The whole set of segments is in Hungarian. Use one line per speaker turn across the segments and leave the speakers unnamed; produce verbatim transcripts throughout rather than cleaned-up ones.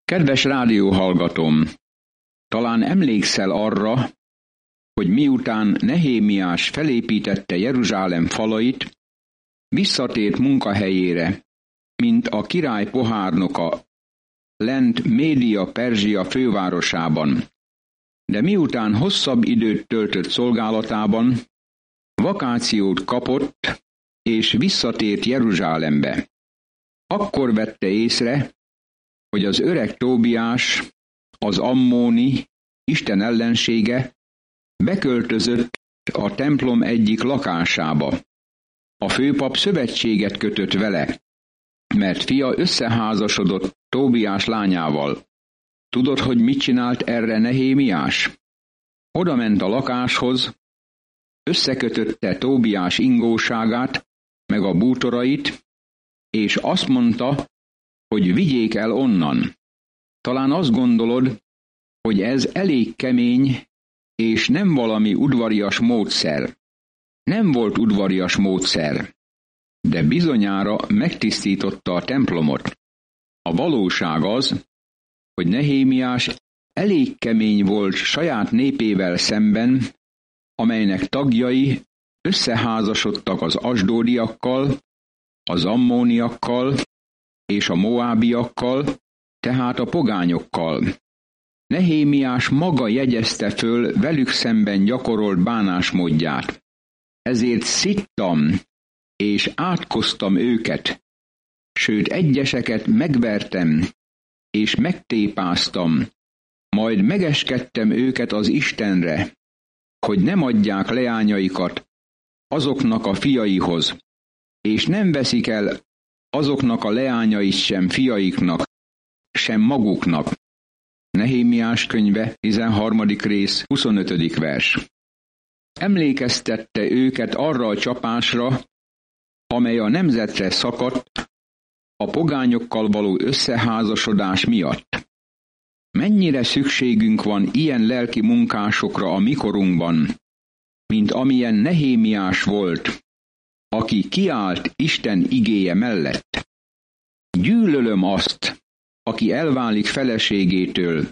Kedves rádióhallgatóm, talán emlékszel arra, hogy miután Nehémiás felépítette Jeruzsálem falait, visszatért munkahelyére, mint a király pohárnoka lent Média-Perzsia fővárosában. De miután hosszabb időt töltött szolgálatában, vakációt kapott, és visszatért Jeruzsálembe. Akkor vette észre, hogy az öreg Tóbiás, az ammóni, Isten ellensége, beköltözött a templom egyik lakásába. A főpap szövetséget kötött vele, mert fia összeházasodott Tóbiás lányával. Tudod, hogy mit csinált erre Nehémiás? Oda ment a lakáshoz, összekötötte Tóbiás ingóságát, meg a bútorait, és azt mondta, hogy vigyék el onnan. Talán azt gondolod, hogy ez elég kemény, és nem valami udvarias módszer. Nem volt udvarias módszer, de bizonyára megtisztította a templomot. A valóság az, hogy Nehémiás elég kemény volt saját népével szemben, amelynek tagjai összeházasodtak az asdódiakkal, az ammóniakkal és a moábiakkal, tehát a pogányokkal. Nehémiás maga jegyezte föl velük szemben gyakorolt bánásmódját. Ezért szittam és átkoztam őket, sőt egyeseket megvertem és megtépáztam, majd megeskedtem őket az Istenre, hogy nem adják leányaikat azoknak a fiaihoz, és nem veszik el azoknak a leányait sem fiaiknak, sem maguknak. Nehémiás könyve, tizenharmadik rész, huszonötödik vers. Emlékeztette őket arra a csapásra, amely a nemzetre szakadt a pogányokkal való összeházasodás miatt. Mennyire szükségünk van ilyen lelki munkásokra a mikorunkban, mint amilyen Nehémiás volt, aki kiállt Isten igéje mellett. Gyűlölöm azt, aki elválik feleségétől,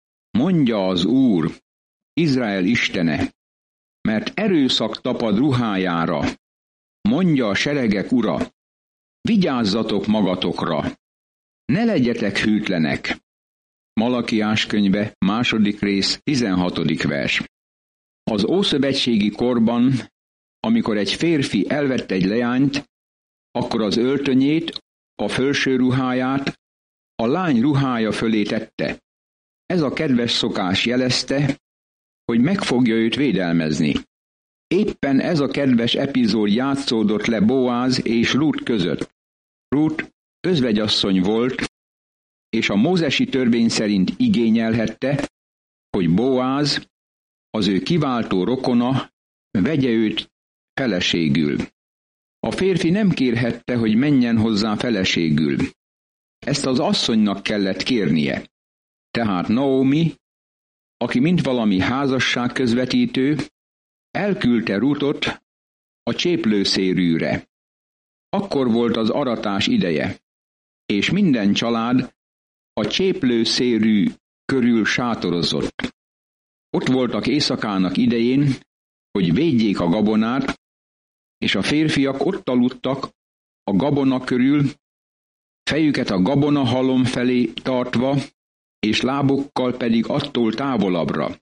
mondja az Úr, Izrael Istene, mert erőszak tapad ruhájára, mondja a seregek Ura, vigyázzatok magatokra, ne legyetek hűtlenek. Malakiás könyve, második rész, tizenhatodik vers. Az ószövetségi korban, amikor egy férfi elvett egy leányt, akkor az öltönyét, a felső ruháját a lány ruhája fölé tette. Ez a kedves szokás jelezte, hogy meg fogja őt védelmezni. Éppen ez a kedves epizód játszódott le Boáz és Rút között. Rút özvegyasszony volt, és a mózesi törvény szerint igényelhette, hogy Boáz, az ő kiváltó rokona, vegye őt feleségül. A férfi nem kérhette, hogy menjen hozzá feleségül. Ezt az asszonynak kellett kérnie. Tehát Naomi, aki mint valami házasság közvetítő, elküldte Rutot a cséplőszérűre. Akkor volt az aratás ideje, és minden család a cséplőszérű körül sátorozott. Ott voltak éjszakának idején, hogy védjék a gabonát, és a férfiak ott aludtak a gabona körül, fejüket a gabonahalom felé tartva, és lábukkal pedig attól távolabbra.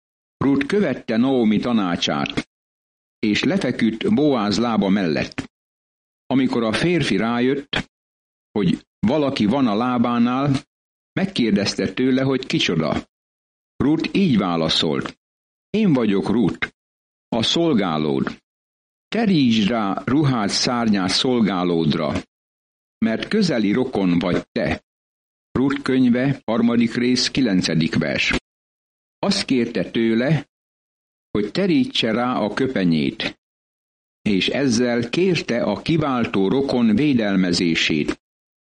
Rút követte Naomi tanácsát, és lefeküdt Boáz lába mellett. Amikor a férfi rájött, hogy valaki van a lábánál, megkérdezte tőle, hogy kicsoda. Rút így válaszolt: Én vagyok Rút, a szolgálód. Terítsd rá ruhád szárnyát szolgálódra, mert közeli rokon vagy te. Rút könyve, harmadik rész, kilencedik vers. Azt kérte tőle, hogy terítse rá a köpenyét, és ezzel kérte a kiváltó rokon védelmezését.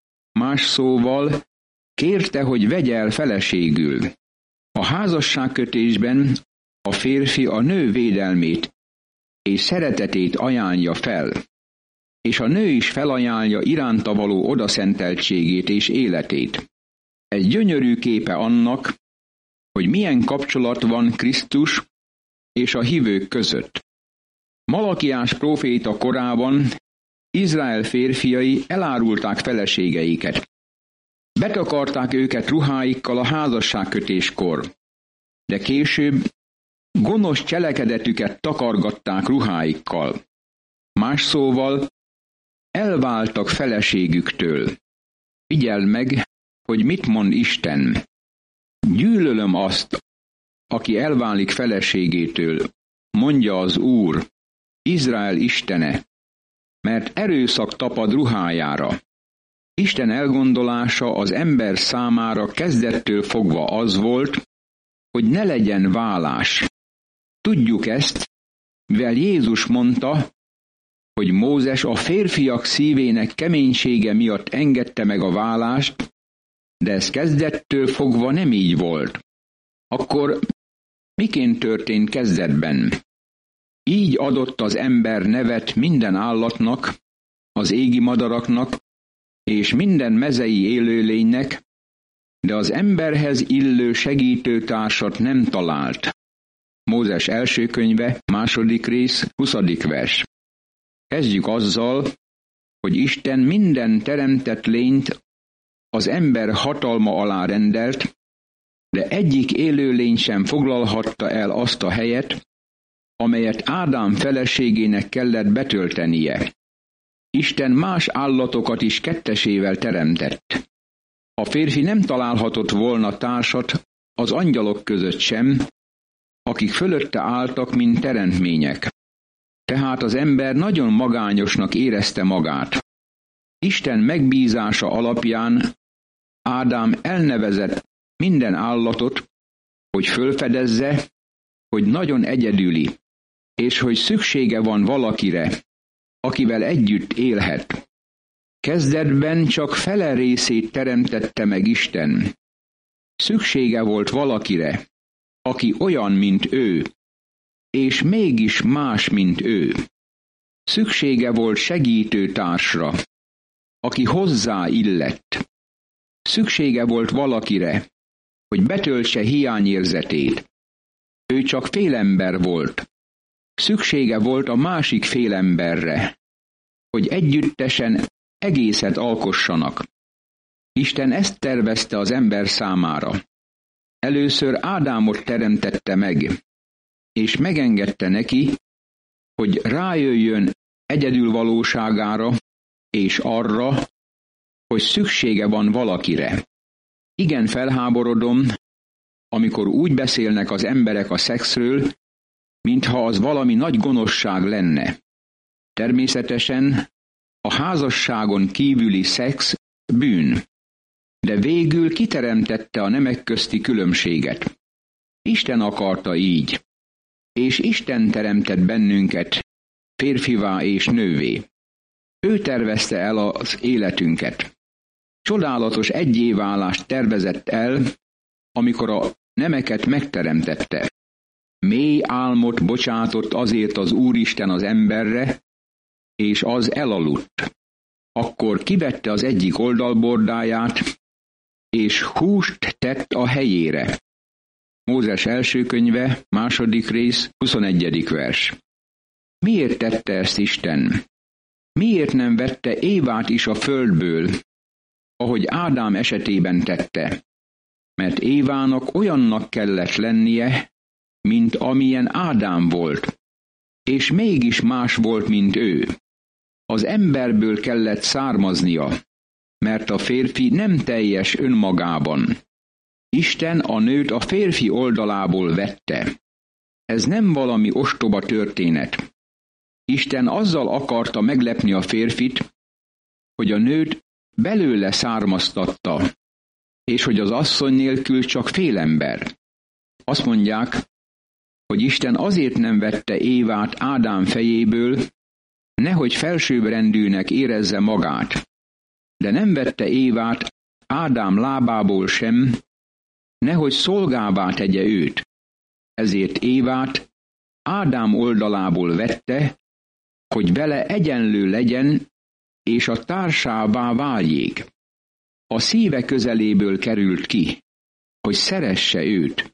Más szóval, kérte, hogy vegye el feleségül. A házasságkötésben a férfi a nő védelmét és szeretetét ajánlja fel, és a nő is felajánlja iránta való odaszenteltségét és életét. Ez gyönyörű képe annak, hogy milyen kapcsolat van Krisztus és a hívők között. Malakiás próféta korában Izrael férfiai elárulták feleségeiket. Betakarták őket ruháikkal a házasságkötéskor, de később gonosz cselekedetüket takargatták ruháikkal. Más szóval elváltak feleségüktől. Figyeld meg, hogy mit mond Isten. Gyűlölöm azt, aki elválik feleségétől, mondja az Úr, Izrael Istene, mert erőszak tapad ruhájára. Isten elgondolása az ember számára kezdettől fogva az volt, hogy ne legyen válás. Tudjuk ezt, mivel Jézus mondta, hogy Mózes a férfiak szívének keménysége miatt engedte meg a válást, de ez kezdettől fogva nem így volt. Akkor miként történt kezdetben? Így adott az ember nevet minden állatnak, az égi madaraknak és minden mezei élőlénynek, de az emberhez illő segítőtársat nem talált. Mózes első könyve, második rész, huszadik vers. Kezdjük azzal, hogy Isten minden teremtett lényt az ember hatalma alá rendelt, de egyik élőlény sem foglalhatta el azt a helyet, amelyet Ádám feleségének kellett betöltenie. Isten más állatokat is kettesével teremtett. A férfi nem találhatott volna társat az angyalok között sem, akik fölötte álltak, mint teremtmények. Tehát az ember nagyon magányosnak érezte magát. Isten megbízása alapján Ádám elnevezett minden állatot, hogy fölfedezze, hogy nagyon egyedüli, és hogy szüksége van valakire, akivel együtt élhet. Kezdetben csak fele részét teremtette meg Isten. Szüksége volt valakire, aki olyan, mint ő, és mégis más, mint ő. Szüksége volt segítőtársra, aki hozzá illett. Szüksége volt valakire, hogy betöltse hiányérzetét. Ő csak félember volt. Szüksége volt a másik félemberre, hogy együttesen egészet alkossanak. Isten ezt tervezte az ember számára. Először Ádámot teremtette meg, és megengedte neki, hogy rájöjjön egyedülvalóságára, és arra, hogy szüksége van valakire. Igen, felháborodom, amikor úgy beszélnek az emberek a szexről, mintha az valami nagy gonoszság lenne. Természetesen a házasságon kívüli szex bűn, de végül kiteremtette a nemek közti különbséget. Isten akarta így, és Isten teremtett bennünket férfivá és nővé. Ő tervezte el az életünket. Csodálatos egyéválást tervezett el, amikor a nemeket megteremtette. Mély álmot bocsátott azért az Úristen az emberre, és az elaludt. Akkor kivette az egyik oldalbordáját, és húst tett a helyére. Mózes első könyve, második rész, huszonegyedik vers. Miért tette ezt Isten? Miért nem vette Évát is a földből, ahogy Ádám esetében tette? Mert Évának olyannak kellett lennie, mint amilyen Ádám volt, és mégis más volt, mint ő. Az emberből kellett származnia, mert a férfi nem teljes önmagában. Isten a nőt a férfi oldalából vette. Ez nem valami ostoba történet. Isten azzal akarta meglepni a férfit, hogy a nőt belőle származtatta, és hogy az asszony nélkül csak félember. Azt mondják, hogy Isten azért nem vette Évát Ádám fejéből, nehogy felsőbbrendűnek érezze magát, de nem vette Évát Ádám lábából sem, nehogy szolgává tegye őt. Ezért Évát Ádám oldalából vette, hogy vele egyenlő legyen, és a társává váljék. a szíve közeléből került ki, hogy szeresse őt.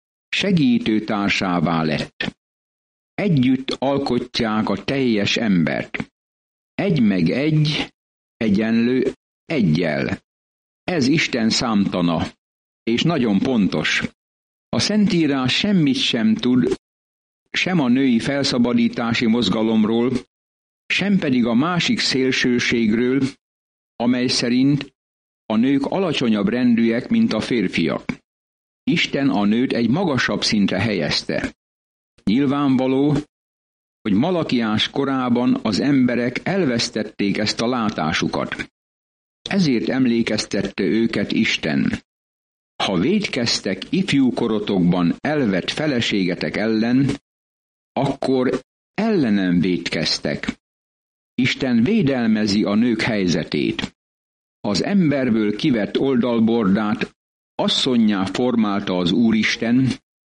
Segítő társává lett. Együtt alkotják a teljes embert. Egy meg egy, egyenlő eggyel. Ez Isten számtana, és nagyon pontos. A Szentírás semmit sem tud, sem a női felszabadítási mozgalomról, sem pedig a másik szélsőségről, amely szerint a nők alacsonyabb rendűek, mint a férfiak. Isten a nőt egy magasabb szintre helyezte. Nyilvánvaló, hogy Malakiás korában az emberek elvesztették ezt a látásukat. Ezért emlékeztette őket Isten. Ha vétkeztek ifjú korotokban elvett feleségetek ellen, akkor ellenem vétkeztek. Isten védelmezi a nők helyzetét. Az emberből kivett oldalbordát asszonnyá formálta az Úristen,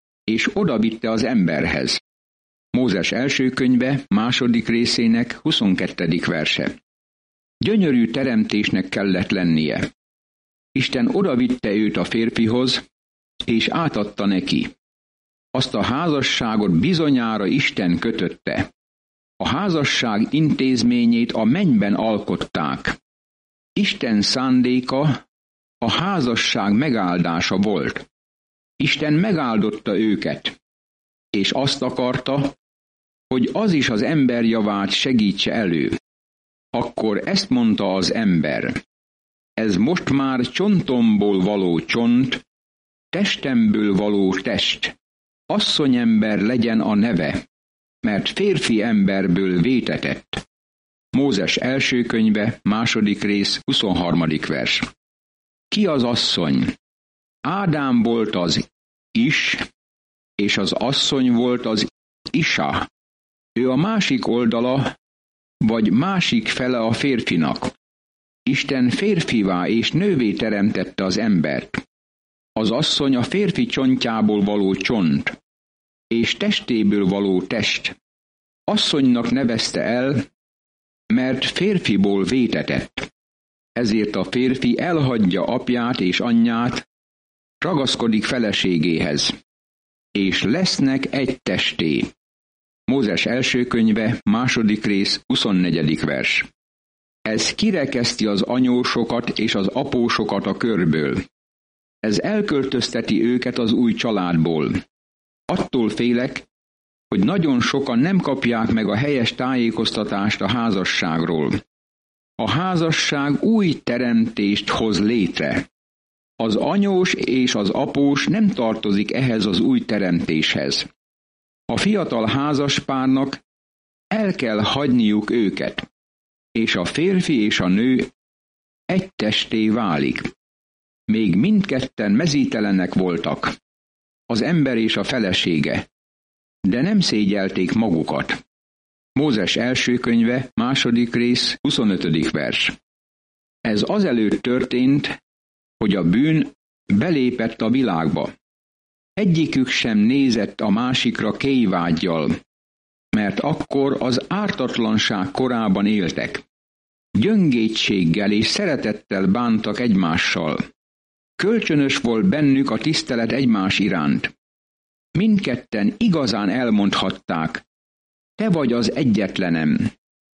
és odavitte az emberhez. Mózes első könyve, második részének huszonkettedik verse. Gyönyörű teremtésnek kellett lennie. Isten odavitte őt a férfihoz, és átadta neki. Azt a házasságot bizonyára Isten kötötte. A házasság intézményét a mennyben alkották. Isten szándéka a házasság megáldása volt. Isten megáldotta őket, és azt akarta, hogy az is az ember javát segítse elő. Akkor ezt mondta az ember: ez most már csontomból való csont, testemből való test. Asszonyember legyen a neve, mert férfi emberből vétetett. Mózes első könyve, második rész, huszonharmadik vers. Ki az asszony? Ádám volt az Is, és az asszony volt az Isa. Ő a másik oldala, vagy másik fele a férfinak. Isten férfivá és nővé teremtette az embert. Az asszony a férfi csontjából való csont, és testéből való test. Asszonynak nevezte el, mert férfiból vétetett. Ezért a férfi elhagyja apját és anyját, ragaszkodik feleségéhez, és lesznek egy testé. Mózes első könyve, második rész, huszonnegyedik vers. Ez kirekeszti az anyósokat és az apósokat a körből. Ez elköltözteti őket az új családból. Attól félek, hogy nagyon sokan nem kapják meg a helyes tájékoztatást a házasságról. A házasság új teremtést hoz létre. Az anyós és az após nem tartozik ehhez az új teremtéshez. A fiatal házaspárnak el kell hagyniuk őket, és a férfi és a nő egy testé válik. Még mindketten mezítelenek voltak, az ember és a felesége, de nem szégyelték magukat. Mózes első könyve, második rész, huszonötödik vers. Ez azelőtt történt, hogy a bűn belépett a világba. Egyikük sem nézett a másikra kéjvággyal, mert akkor az ártatlanság korában éltek. Gyöngétséggel és szeretettel bántak egymással. Kölcsönös volt bennük a tisztelet egymás iránt. Mindketten igazán elmondhatták: te vagy az egyetlenem.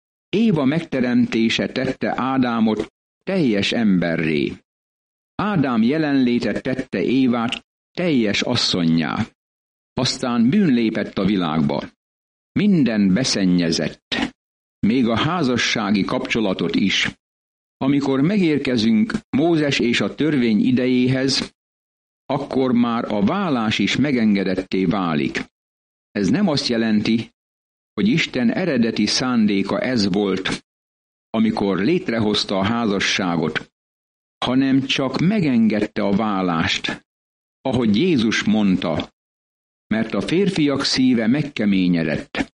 Éva megteremtése tette Ádámot teljes emberré. Ádám jelenléte tette Évát teljes asszonnyá. Aztán bűn lépett a világba. Minden beszennyezett, még a házassági kapcsolatot is. Amikor megérkezünk Mózes és a törvény idejéhez, akkor már a válás is megengedetté válik. Ez nem azt jelenti, hogy Isten eredeti szándéka ez volt, amikor létrehozta a házasságot, hanem csak megengedte a válást, ahogy Jézus mondta, mert a férfiak szíve megkeményedett.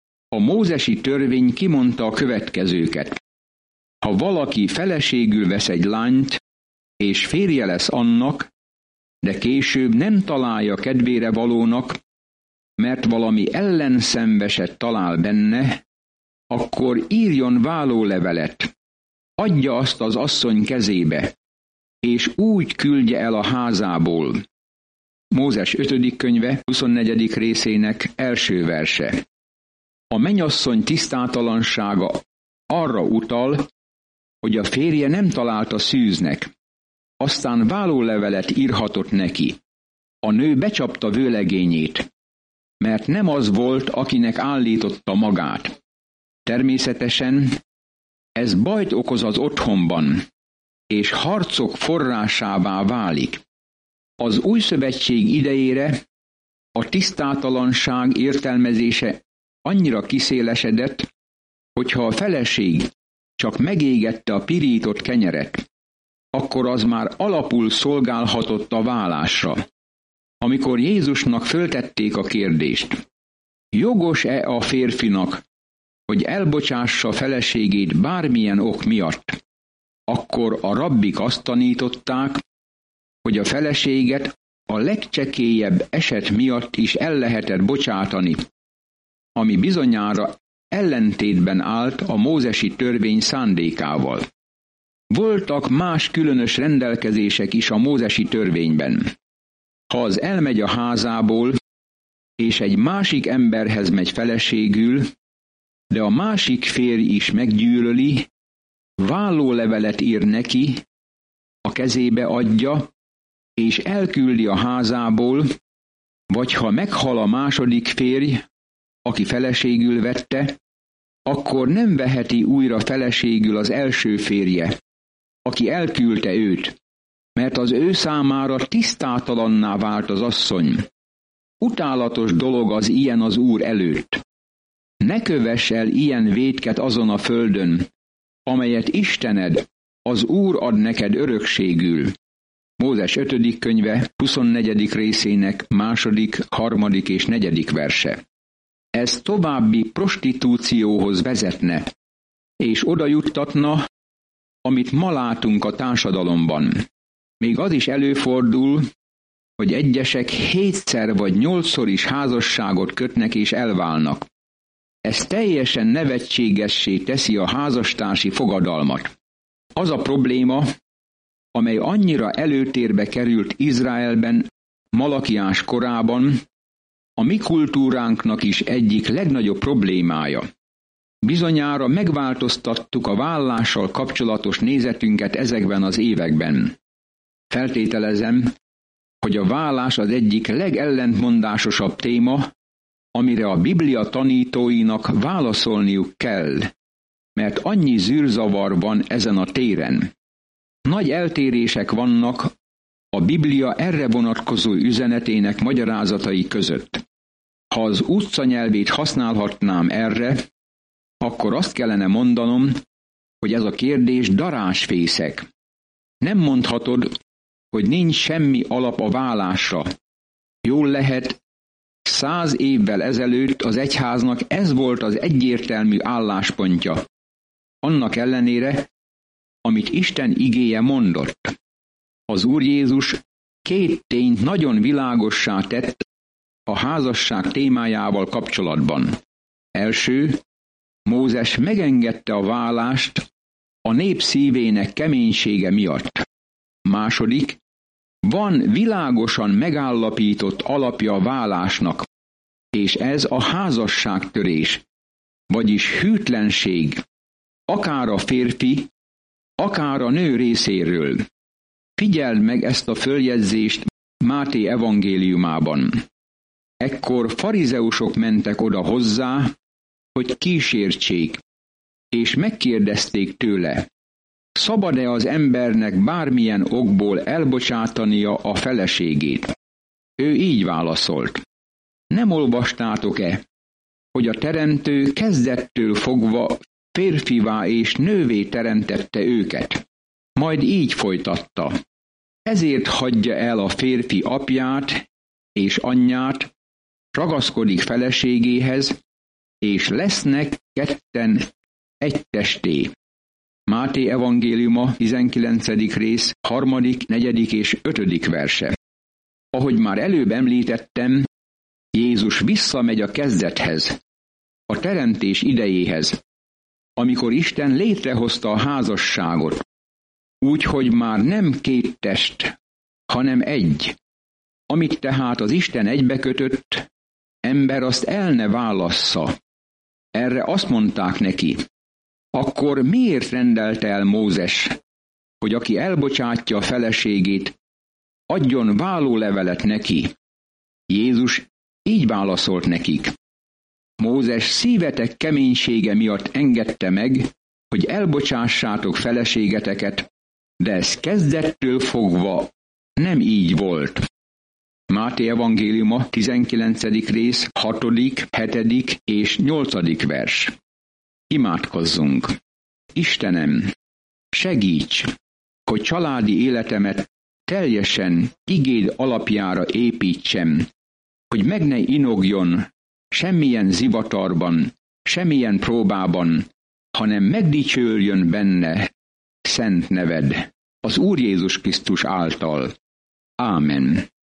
A mózesi törvény kimondta a következőket: ha valaki feleségül vesz egy lányt, és férje lesz annak, de később nem találja kedvére valónak, mert valami ellenszenveset talál benne, akkor írjon vállólevelet, adja azt az asszony kezébe, és úgy küldje el a házából. Mózes ötödik könyve, huszonnegyedik részének első verse. A mennyasszony tisztátalansága arra utal, hogy a férje nem találta szűznek, aztán vállólevelet írhatott neki. A nő becsapta vőlegényét, mert nem az volt, akinek állította magát. Természetesen ez bajt okoz az otthonban, és harcok forrásává válik. Az új szövetség idejére a tisztátalanság értelmezése annyira kiszélesedett, hogyha a feleség csak megégette a pirított kenyeret, akkor az már alapul szolgálhatott a válásra. Amikor Jézusnak föltették a kérdést, jogos-e a férfinak, hogy elbocsássa feleségét bármilyen ok miatt, akkor a rabbik azt tanították, hogy a feleséget a legcsekélyebb eset miatt is el lehetett bocsátani, ami bizonyára ellentétben állt a mózesi törvény szándékával. Voltak más különös rendelkezések is a mózesi törvényben. Ha az elmegy a házából, és egy másik emberhez megy feleségül, de a másik férj is meggyűlöli, vállólevelet ír neki, a kezébe adja, és elküldi a házából, vagy ha meghal a második férj, aki feleségül vette, akkor nem veheti újra feleségül az első férje, aki elküldte őt, mert az ő számára tisztátalanná vált az asszony. Utálatos dolog az ilyen az Úr előtt. Ne kövess el ilyen vétket azon a földön, amelyet Istened, az Úr ad neked örökségül. Mózes ötödik könyve, huszonnegyedik részének második, harmadik és negyedik verse. Ez további prostitúcióhoz vezetne, és oda juttatna, amit ma látunk a társadalomban. Még az is előfordul, hogy egyesek hétszer vagy nyolcszor is házasságot kötnek és elválnak. Ez teljesen nevetségessé teszi a házastársi fogadalmat. Az a probléma, amely annyira előtérbe került Izraelben Malakiás korában, a mi kultúránknak is egyik legnagyobb problémája. Bizonyára megváltoztattuk a vállással kapcsolatos nézetünket ezekben az években. Feltételezem, hogy a vállás az egyik legellentmondásosabb téma, amire a Biblia tanítóinak válaszolniuk kell, mert annyi zűrzavar van ezen a téren. Nagy eltérések vannak a Biblia erre vonatkozó üzenetének magyarázatai között. Ha az utcanyelvét használhatnám erre, akkor azt kellene mondanom, hogy ez a kérdés darásfészek. Nem mondhatod, hogy nincs semmi alap a vállásra. Jól lehet, száz évvel ezelőtt az egyháznak ez volt az egyértelmű álláspontja. Annak ellenére, amit Isten igéje mondott. Az Úr Jézus két tényt nagyon világossá tett a házasság témájával kapcsolatban. Első, Mózes megengedte a vállást a nép szívének keménysége miatt. Második, van világosan megállapított alapja a vállásnak, és ez a házasságtörés, vagyis hűtlenség, akár a férfi, akár a nő részéről. Figyeld meg ezt a följegyzést Máté evangéliumában. Ekkor farizeusok mentek oda hozzá, hogy kísértsék, és megkérdezték tőle, szabad-e az embernek bármilyen okból elbocsátania a feleségét? Ő így válaszolt, nem olvastátok-e, hogy a Teremtő kezdettől fogva férfivá és nővé teremtette őket? Majd így folytatta, ezért hagyja el a férfi apját és anyját, ragaszkodik feleségéhez, és lesznek ketten egy testé. Máté evangéliuma tizenkilencedik rész, harmadik, negyedik és ötödik verse. Ahogy már előbb említettem, Jézus visszamegy a kezdethez, a teremtés idejéhez, amikor Isten létrehozta a házasságot. úgyhogy már nem két test, hanem egy. Amit tehát az Isten egybekötött, ember azt el ne válassza. Erre azt mondták neki, akkor miért rendelte el Mózes, hogy aki elbocsátja a feleségét, adjon vállólevelet neki? Jézus így válaszolt nekik. Mózes szívetek keménysége miatt engedte meg, hogy elbocsássátok feleségeteket, de ez kezdettől fogva nem így volt. Máté evangéliuma tizenkilencedik rész, hatodik, hetedik és nyolcadik vers. Imádkozzunk! Istenem, segíts, hogy családi életemet teljesen igéd alapjára építsem, hogy meg ne inogjon semmilyen zivatarban, semmilyen próbában, hanem megdicsőljön benne szent neved, az Úr Jézus Krisztus által. Ámen.